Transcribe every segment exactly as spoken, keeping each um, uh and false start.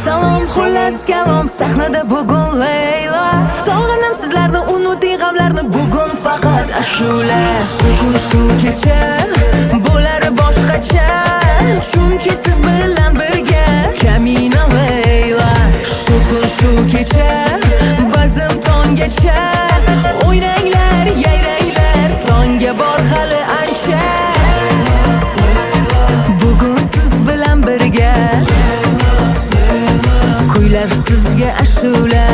Salom xullas kalom sahnada bugun Leyla. Sog'indim sizlarni, unuting g'amlarni, bugun faqat ashula. Bugun shu kecha bo'lar boshqacha, chunki siz bilan birga Kamina Leyla. Shu kun shu kecha bazm tonggacha, o'ynanglar, yayranglar, tonga bor hali ancha. Bugun siz bilan birga kuylar sizga ashula.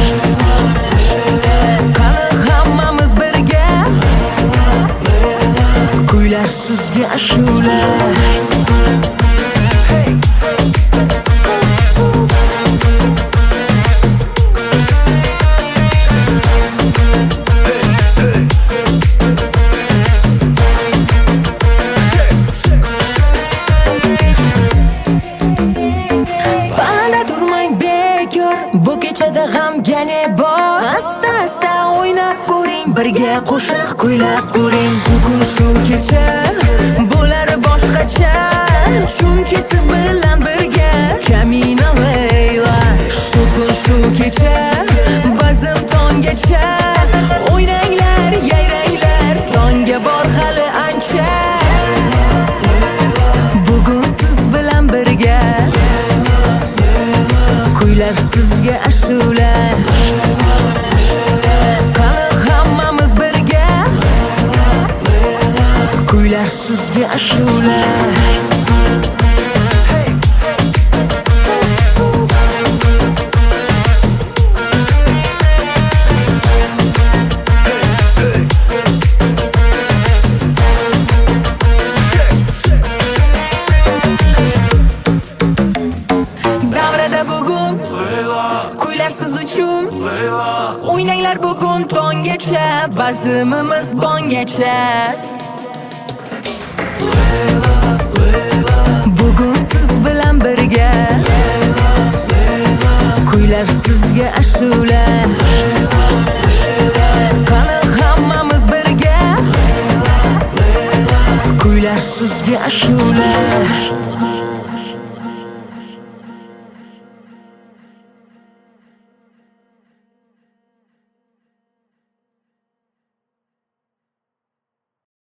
Qani hammamiz birga kuylar sizga ashula. Bu kechada g'amga ne bor? Asta asta o'ynab ko'ring, birga qo'shiq kuylab ko'ring. Bugun shu kecha bo'lar boshqacha, chunki siz bilan birga Kamina Leyla. Shu kun shu kecha bazm tonggacha, o'ynanglar, yayranglar, tonga bor hali ancha. Bugun siz bilan birga kuylar sizga ashula. Qani hammamiz birga kuylar sizga ashula. Davrada bugun kuylar siz uchun o'ynanglar bugun tonggacha, bazmimiz bongacha. Bugun siz bilan birga kuylar sizga ashula. Qani hammamiz birga kuylar sizga ashula.